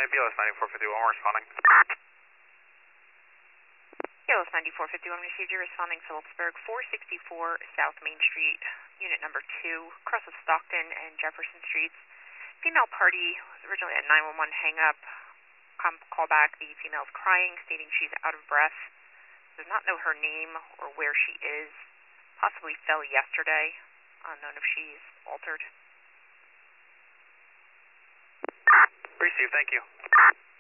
BLS 9451 responding. BLS 9451 received you responding Phillipsburg 464 South Main Street, unit number 2, across of Stockton and Jefferson Streets. Female party was originally at 911 hang-up. Call back, the female's crying, stating she's out of breath. Does not know her name or where she is. Possibly fell yesterday. Unknown if she's altered. Received, thank you.